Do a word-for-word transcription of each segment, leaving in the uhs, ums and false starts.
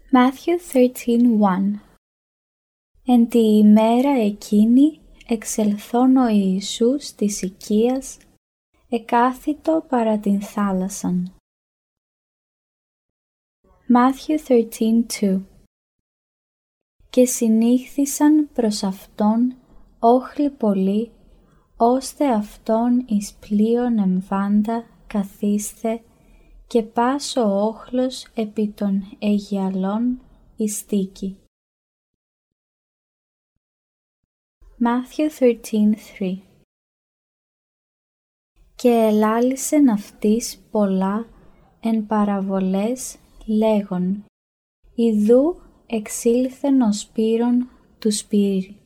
Matthew thirteen one. Εν τη ημέρα εκείνη εξελθών ο Ιησούς της οικίας, εκάθητο παρά την θάλασσαν. Matthew thirteen two. Και συνήχθησαν προς Αυτόν όχλοι πολλοί, ώστε Αυτόν εις πλοίον εμβάντα καθίσθε και πας ο όχλος επί των αιγιαλών εις στίκη. Matthew thirteen three. Και ελάλησεν αυτοίς πολλά εν παραβολές λέγον, ιδού εξήλθεν ο Σπύρων του Σπύρη.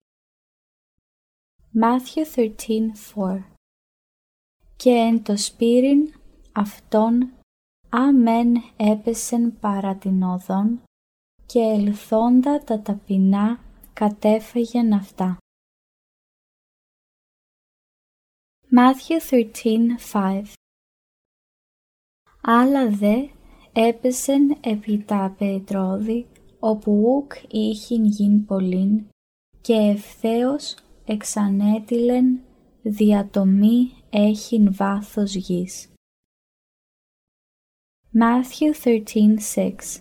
Matthew thirteen four. Και εν το Σπύριν αυτόν αμέν έπεσεν παρά την οδόν και ελθόντα τα ταπεινά κατέφαγεν αυτά. Matthew thirteen five. Άλλα δε έπεσεν επί τα πετρώδη, όπου ούκ είχην γιν πολλήν, και ευθέως εξανέτειλεν διατομή έχειν βάθος γης. Matthew thirteen six.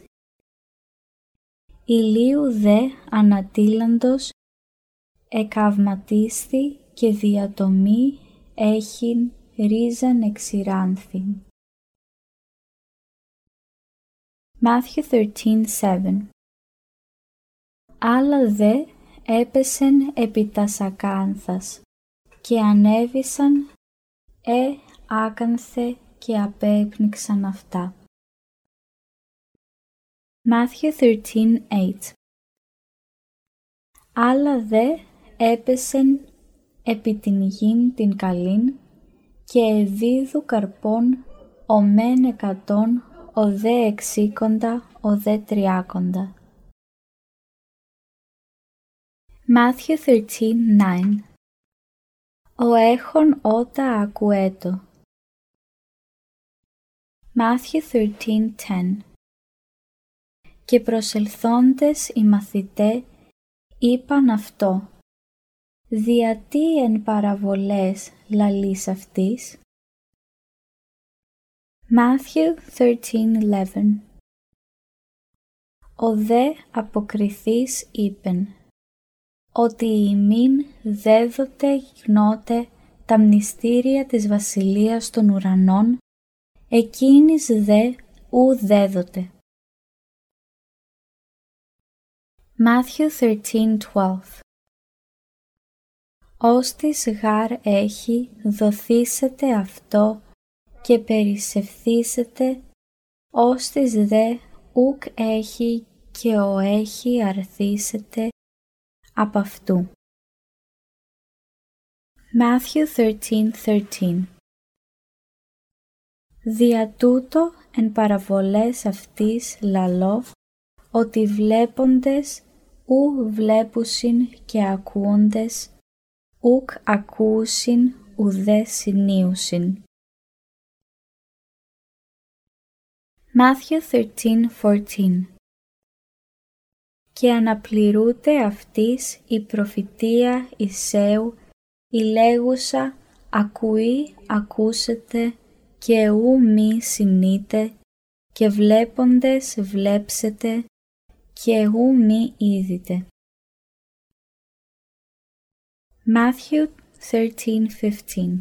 Ηλίου δε ανατείλαντος εκαυματίσθη και διατομή έχειν ρίζαν εξηράνθην. Matthew thirteen seven. Άλλα δε έπεσεν επί τας ακάνθας και ανέβησαν ε άκανθε και απέπνιξαν αυτά. Matthew thirteen eight. Άλλα δε έπεσεν επί την γην την καλήν και εδίδου καρπών ο μεν εκατόν, ο δε εξήκοντα, ο δε τριάκοντα. Matthew thirteen nine. Ο έχων ότα ακουέτο. Matthew thirteen ten. Και προσελθόντες οι μαθηταί είπαν αυτό, διατί εν παραβολές λαλείς αυτής. Matthew thirteen eleven. Ο δε αποκριθείς είπεν, ότι ημίν δέδοτε γνώτε τα μνηστήρια της βασιλείας των ουρανών, εκείνης δε ου δέδοτε. Matthew thirteen twelve. Όστις γάρ έχει δοθήσετε αυτό και περισσευθήσετε, όστις δε ουκ έχει και ο έχει αρθήσετε απ' αυτού. Matthew thirteen thirteen. Δια τούτο εν παραβολές αυτής λαλώ, ότι βλέποντες ου βλέπουσιν και ακούοντες ουκ ακούουσιν ουδέ συνίουσιν. Matthew thirteen fourteen. Και αναπληρούται αυτής η προφητεία Ισαίου, η λέγουσα «Ακούει, ακούσετε και ου μη συνείτε, και βλέποντες βλέψετε και ου μη είδητε». Matthew thirteen fifteen.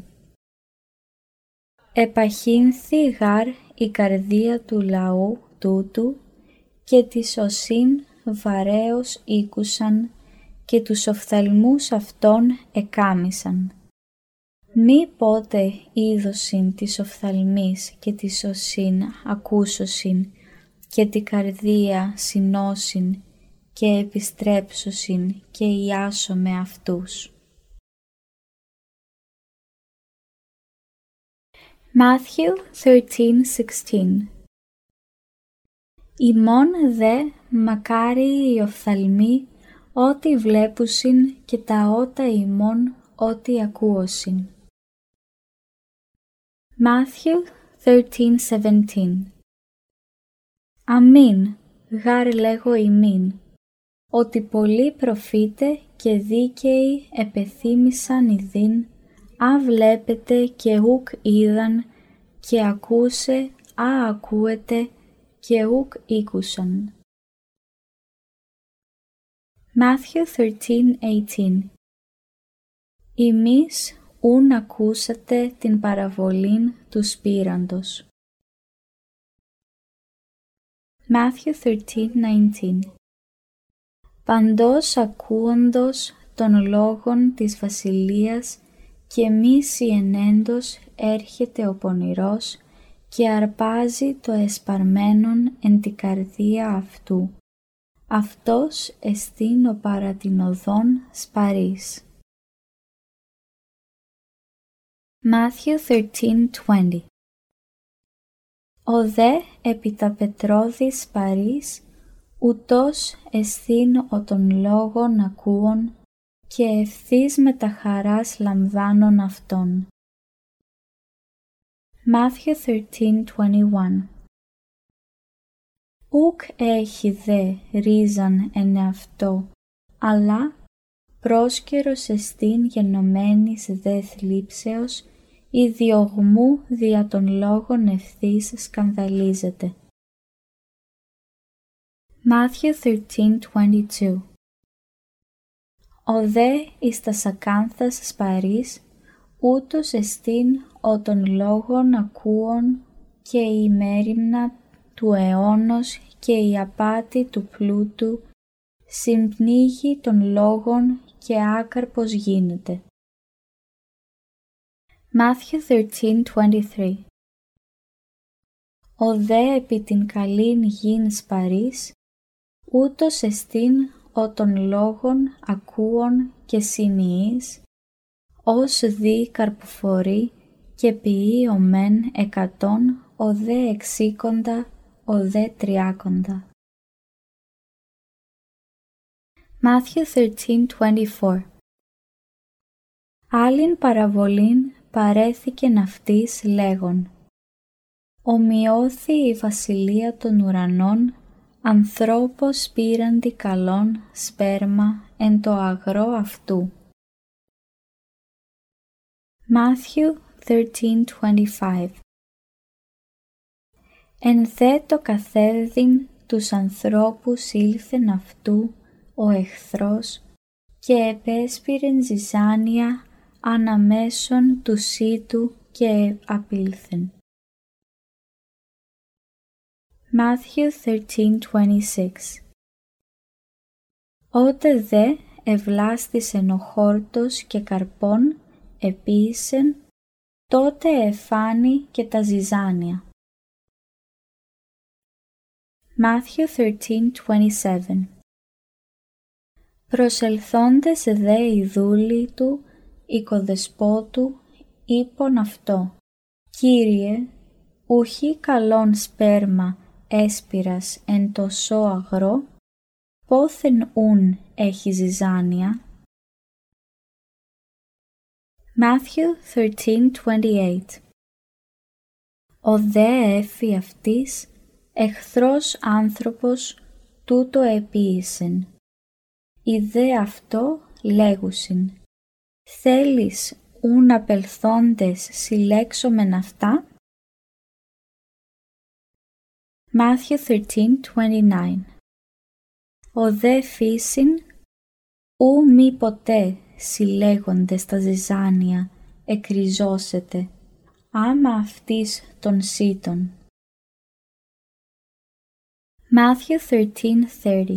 Επαχύνθη γάρ η καρδία του λαού τούτου και της οσίν βαρέως ήκουσαν και τους οφθαλμούς αυτών εκάμισαν. Μη πότε είδωσιν της οφθαλμής και της οσίν ακούσωσιν και τη καρδία συνώσιν και επιστρέψωσιν και ιάσω με αυτούς. Matthew thirteen sixteen. Ημών δε μακάριοι οι οφθαλμοί ό,τι βλέπουσιν και τα ότα ημών ό,τι ακούωσιν. Matthew thirteen seventeen. Αμήν, γάρ λέγω ημίν, ότι πολλοί προφήτε και δίκαιοι επεθύμησαν ιδίν, α βλέπετε και ουκ είδαν, και ακούσε, α ακούετε, και ουκ ήκουσαν. Matthew thirteen eighteen. Ημείς ούν ακούσατε την παραβολήν του σπήραντος. Matthew thirteen nineteen. Παντός ακούοντος των λόγων της βασιλείας και μη σιενέντος έρχεται ο πονηρός και αρπάζει το εσπαρμένον εν την καρδία αυτού. Αυτός εστίν ο παρά την οδόν σπαρής. Matthew thirteen twenty. Ο δε επί τα πετρώδης σπαρής, ούτως εστίν ο των λόγων ακούων και ευθύς με τα χαράς λαμβάνων αυτών. Matthew thirteen twenty-one. Ουκ έχει δε ρίζαν εν εαυτό, αλλά πρόσκαιρος εστίν γενομένης δε θλίψεως, η διωγμού δια των λόγων ευθύς σκανδαλίζεται. Matthew thirteen twenty-two. Ο δε εις τας ακάνθας σπαρής, ούτως εστίν ο των λόγων ακούων και η μέριμνα του αιώνος και η απάτη του πλούτου συμπνίγει των λόγων και άκαρπος γίνεται. Matthew thirteen twenty-three. Ο δε επί την καλήν γην σπαρής, ούτως εστίν ο των λόγων ακούων και συνειείς, ως δι καρποφορεί και ποιεί ο μεν εκατόν, ο δε εξήκοντα, ο δε τριάκοντα. Matthew thirteen twenty-four. Άλλην παραβολήν παρέθηκεν αυτής λέγον, ομοιώθη η βασιλεία των ουρανών, ανθρώπος πήραντι καλόν σπέρμα εν το αγρό αυτού. Matthew thirteen twenty-five. Εν δε το καθέδιν τους ανθρώπους ήλθεν αυτού ο εχθρός και επέσπηρεν ζυζάνια αναμέσων του σύτου και απήλθεν. Matthew thirteen twenty-six. Ότε δε ευλάστησεν ο χόρτος και καρπών επίησεν, τότε εφάνει και τα ζυζάνια. Matthew thirteen twenty-seven. Προσελθόντες δε οι δούλοι του οικοδεσπότου είπον αυτό, Κύριε, ουχή καλόν σπέρμα έσπηρας εν το σώ αγρό, πόθεν ούν έχει ζυζάνια. Matthew thirteen twenty-eight. Ο δε έφη αυτής, εχθρός άνθρωπος, τούτο επίησεν. Οι δε αυτό λέγουσιν, θέλεις ούν απελθόντες συλλέξομεν αυτά. Matthew thirteen twenty-nine. Ο δε φύσιν, ου μη ποτέ συλλέγοντες τα ζυζάνια εκριζώσετε, άμα αυτής των σύτων. Matthew thirteen thirty.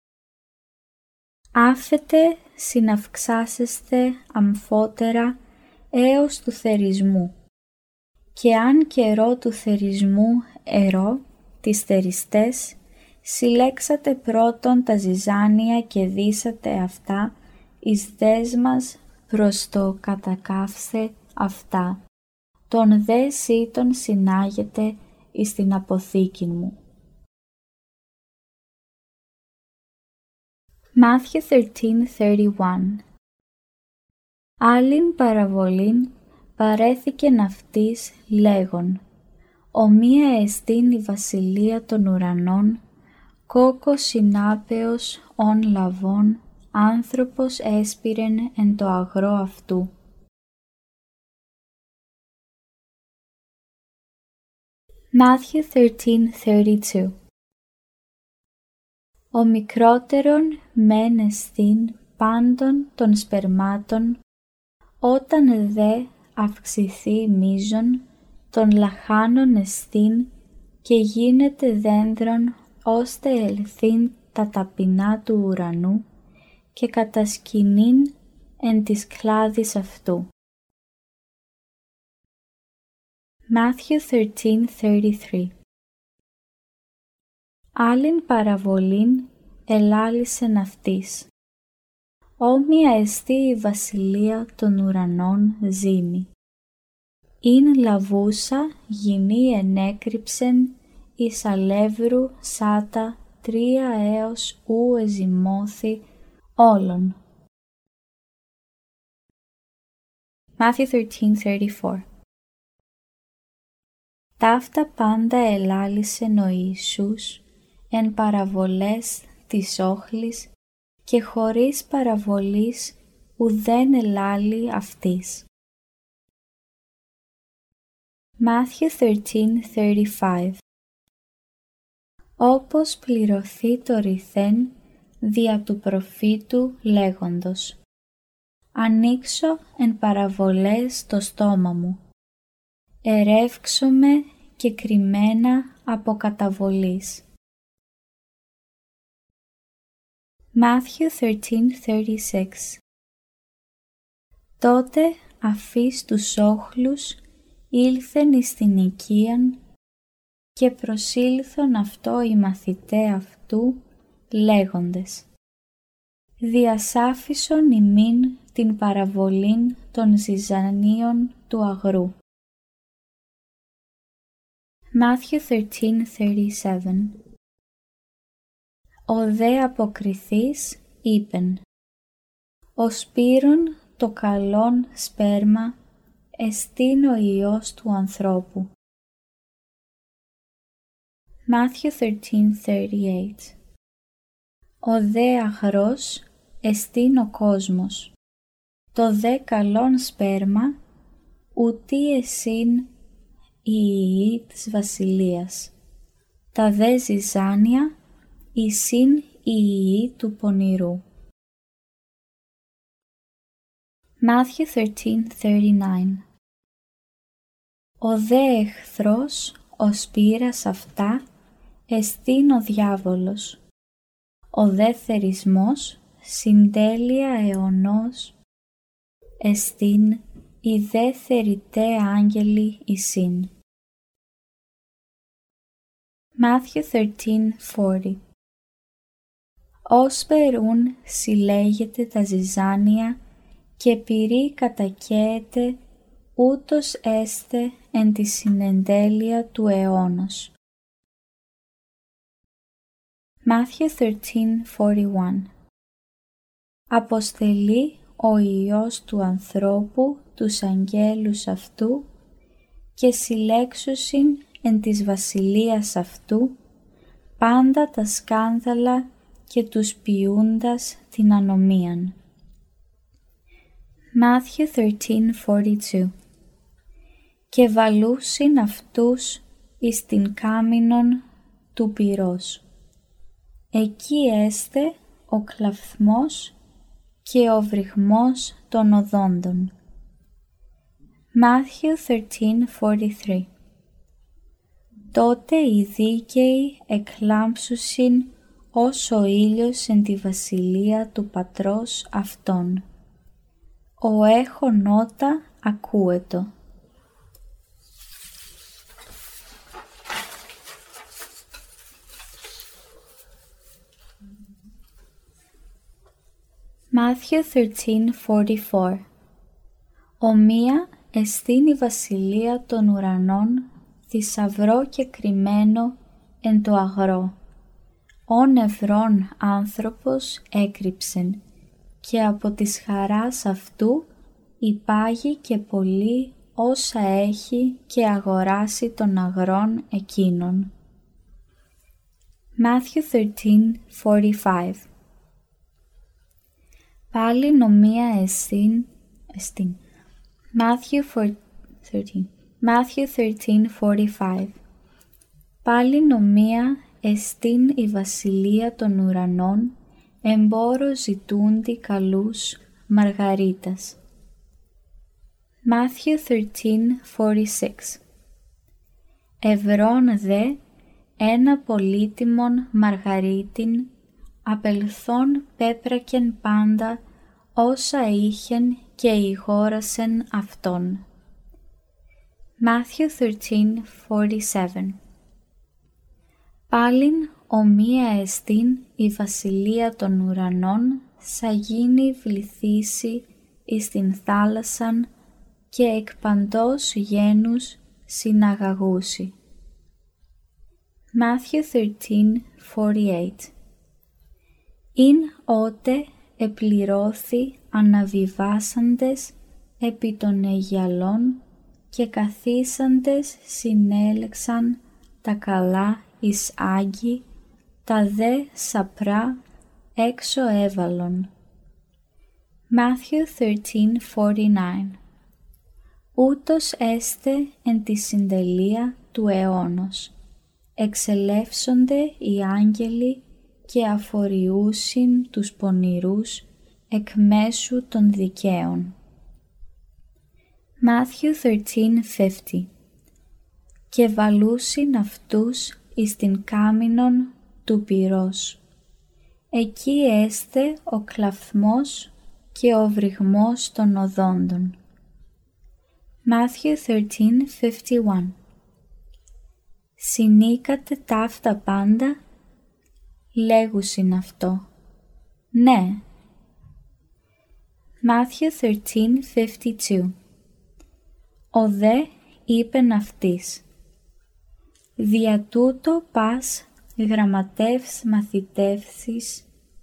Άφετε συναυξάσεστε αμφότερα έως του θερισμού, και αν καιρό του θερισμού ερώ, τις θεριστές, συλλέξατε πρώτον τα ζυζάνια και δίσατε αυτά εις δέσμας προς το κατακαύσε αυτά, τον δε σύτων συνάγεται εις την αποθήκην μου. Matthew thirteen thirty-one. Άλλην παραβολήν παρέθηκεν αυτής λέγον, ομοία εστίν η βασιλεία των ουρανών, κόκκο συνάπεως ον λαβών, άνθρωπος έσπηρεν εν το αγρό αυτού. Matthew thirteen thirty-two. Ο μικρότερον μεν εστίν πάντων των σπερμάτων, όταν δε αυξηθεί μείζον, των λαχάνων εστίν και γίνεται δένδρον, ώστε ελθύν τα ταπεινά του ουρανού και κατασκηνήν εν της κλάδης αυτού. Matthew thirteen thirty-three. Άλλην παραβολήν ελάλησεν αυτής. Όμοια εστί η βασιλεία των ουρανών ζήμη. Ειν λαβούσα γυνή ενέκρυψεν εις αλεύρου σάτα τρία έως ου εζημώθη όλων. Matthew thirteen thirty-four. Ταύτα πάντα ελάλησεν ο Ιησούς εν παραβολές της όχλης και χωρίς παραβολής ουδέν ελάλη αυτής. Matthew thirteen thirty-five. Όπως πληρωθεί το ρηθέν δια του προφήτου λέγοντος, ανοίξω εν παραβολές το στόμα μου, ερεύξομαι και κρυμμένα από καταβολής. Matthew thirteen thirty-six. Τότε αφής τους όχλους ήλθεν εις την οικίαν και προσήλθον αυτό οι μαθηταί αυτού λέγοντες, διασάφισον ημίν την παραβολήν των ζυζανίων του αγρού. Matthew thirteen thirty-seven. Ο δε αποκριθής είπεν, ο σπείρον το καλόν σπέρμα εστίν ο Υιός του ανθρώπου. Matthew thirteen thirty-eight. Ο δε αγρός εστίν ο κόσμος, το δε καλόν σπέρμα ουτί εσύν οι Υιοί της βασιλείας, τα δε ζυζάνια εισήν οι Υιοί του πονηρού. Matthew thirteen thirty-nine. Ο δε εχθρός, ο σπήρας αυτά, εστίν ο διάβολος, ο δε θερισμός, συντέλεια αιωνός, εστίν οι δε θεριτέ άγγελοι εισήν. Matthew thirteen forty. Ως περούν συλλέγεται τα ζυζάνια και πυρή κατακαίεται, ούτως έστε εν τη συνεντέλεια του αιώνος. Matthew thirteen forty-one. Αποστελεί ο Υιός του ανθρώπου τους αγγέλους αυτού και συλλέξουσιν εν της βασιλείας αυτού πάντα τα σκάνδαλα και τους ποιούντας την ανομίαν. Matthew thirteen forty-two. Και βαλούσιν αυτούς εις την κάμινον του πυρός. Εκεί έστε ο κλαυθμός και ο βρυχμός των οδόντων. Matthew thirteen forty-three. Τότε οι δίκαιοι εκλάμψουσιν ως ο ήλιος εν τη βασιλεία του Πατρός αυτών. Ο έχων ότα ακούετο. Matthew thirteen forty-four. Ομοία εστίν η βασιλεία των ουρανών θησαυρό και κρυμμένο εν το αγρό. Ον ευρών άνθρωπος έκρυψεν και από της χαράς αυτού υπάγει και πολύ όσα έχει και αγοράσει των αγρών εκείνων. Matthew thirteen forty-five. Πάλι νομία εστίν, εστίν. Matthew thirteen. Matthew thirteen forty-five. Πάλι νομία εστίν η βασιλεία των ουρανών, εμπόρο ζητούντι καλούς μαργαρίτας. Matthew thirteen forty-six. Ευρών δε ένα πολύτιμον μαργαρίτην, απελθόν πέπρακεν πάντα όσα είχεν και ηγόρασεν αυτόν. Matthew thirteen forty-seven. Πάλιν ομοία εστίν η βασιλεία των ουρανών, σα γίνει βληθήσει εις την θάλασσαν και εκ παντός γένους συναγαγούσι. Matthew thirteen forty-eight. Ειν ότε επληρώθη αναβιβάσαντες επί των αιγιαλών και καθίσαντες συνέλεξαν τα καλά εις άγκη, τα δε σαπρά έξω έβαλον. Matthew thirteen forty-nine. Ούτως έστε εν τη συντελεία του αιώνος. Εξελεύσονται οι άγγελοι και αφοριούσιν τους πονηρούς εκ μέσου των δικαίων. Matthew thirteen fifty. Και βαλούσιν αυτούς εις την κάμινον του πυρός. Εκεί έστε ο κλαυθμός και ο βρυγμός των οδόντων. Matthew thirteen fifty-one. Συνήκατε ταύτα πάντα, λέγουσιν αυτό. Ναι. Matthew thirteen fifty-two. Ο δε είπεν αυτής. Δια τούτο πας γραμματεύς μαθητεύσεις,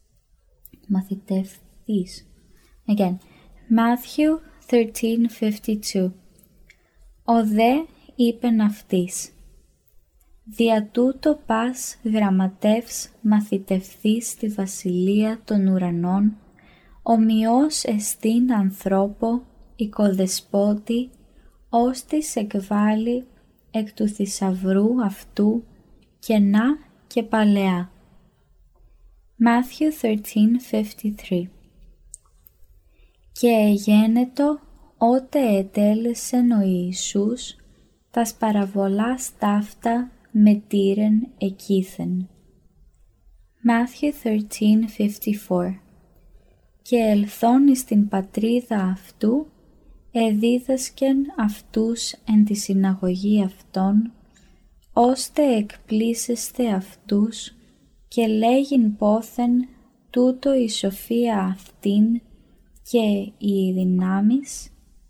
μαθητεύθης. Again, Matthew thirteen fifty-two. Ο δε είπεν αυτής. Δια τούτο πας γραμματεύς μαθητευθείς τη βασιλεία των ουρανών, ομοιός εστίν ανθρώπο οικοδεσπότη, ώστις εκβάλλει εκ του θησαυρού αυτού κενά και παλαιά. Matthew thirteen fifty-three. Και εγένετο ότε ετέλεσεν ο Ιησούς τας παραβολάς ταύτα μετήρεν εκείθεν. Matthew thirteen fifty-four. Και ελθόν εις την πατρίδα αυτού, εδίδασκεν αυτούς εν τη συναγωγή αυτών, ώστε εκπλήσεστε αυτούς και λέγειν πόθεν τούτο η σοφία αυτήν και οι δυνάμεις.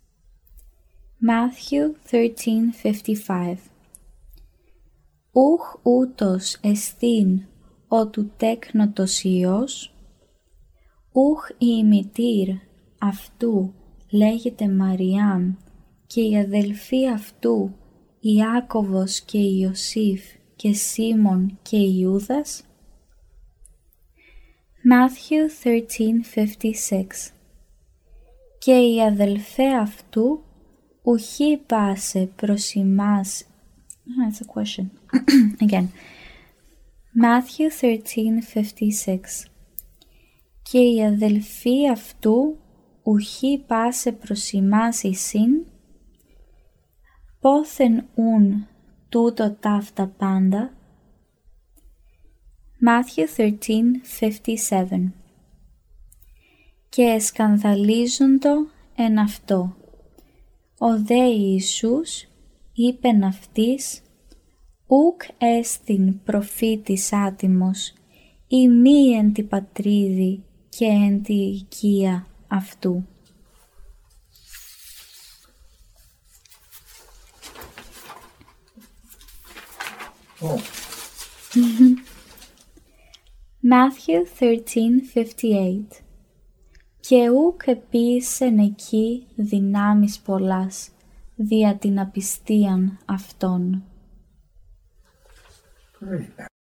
Matthew thirteen fifty-five. Ούχ ούτως εστίν ο του τέκνοτος Υιός, ούχ η ημιτήρ αυτού λέγεται Μαριάμ και η αδελφή αυτού Ιάκωβος και Ιωσήφ και Σίμων και Ιούδας. Matthew thirteen fifty-six. Και η αδελφέ αυτού ουχή πάσε προς ημάς. Ah, that's a question. Again. Matthew thirteen fifty-six. Και η αδελφή αυτού ουχή πάσε προς ημάς εισήν, πόθεν ούν τούτο ταύτα πάντα. Matthew thirteen fifty-seven. Και εσκανδαλίζοντο εν αυτό. Ο δε Ιησούς είπεν αυτής, ουκ έστιν προφήτης άτιμος, ή μη εν τη πατρίδη και εν τη οικία αυτού. Oh. Matthew thirteen fifty-eight. Και ούκ επίησεν εκεί δυνάμεις πολλάς, δια την απιστίαν αυτών. Great.